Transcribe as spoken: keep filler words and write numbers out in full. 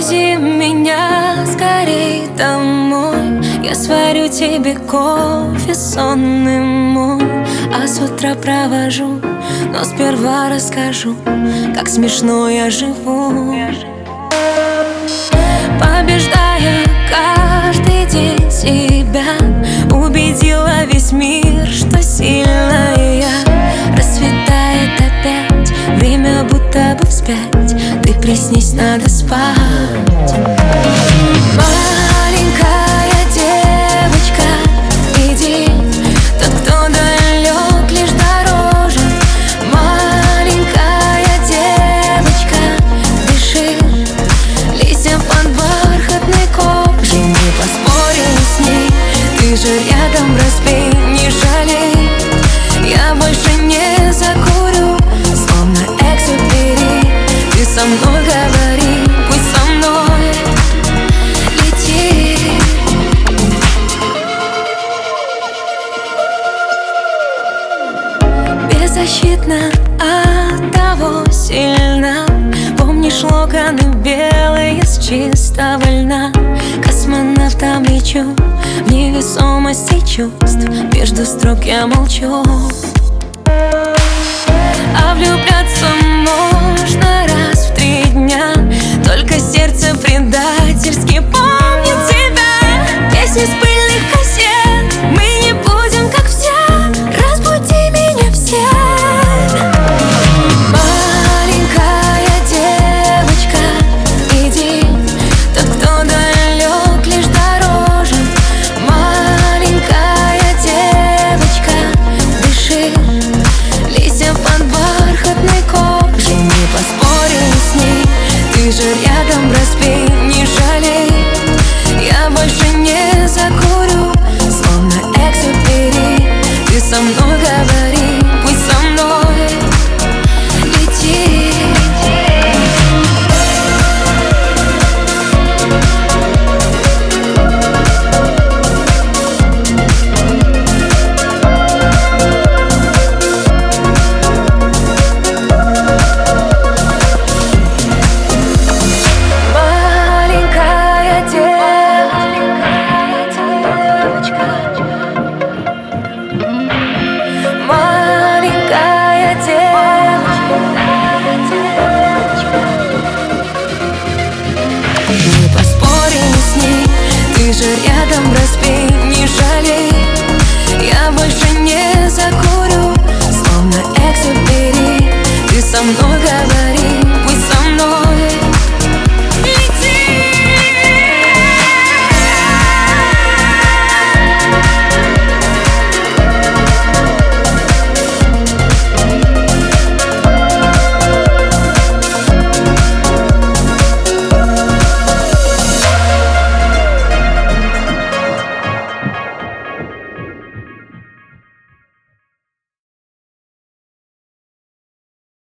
Отвези меня скорей домой. Я сварю тебе кофе сонный мой, а с утра провожу, но сперва расскажу, как смешно я живу. Побеждая каждый день себя, убедила весь мир, что сильная я. Расцветает опять, время будто бы вспять. Ты приснись, надо спать. Маленькая девочка, иди, тот, кто далек, лишь дороже. Маленькая девочка, дыши листьям под бархатной кожей. Не поспоришь с ней, ты же рядом, разбей, не жалей. Я больше не закурю, словно Экзюпери. Ты со мной говори, пусть со мной лети. Беззащитна, от того сильна. Помнишь локоны белые с чистого льна? Космонавтом лечу в невесомости чувств. Между строк я молчу, а влюбляться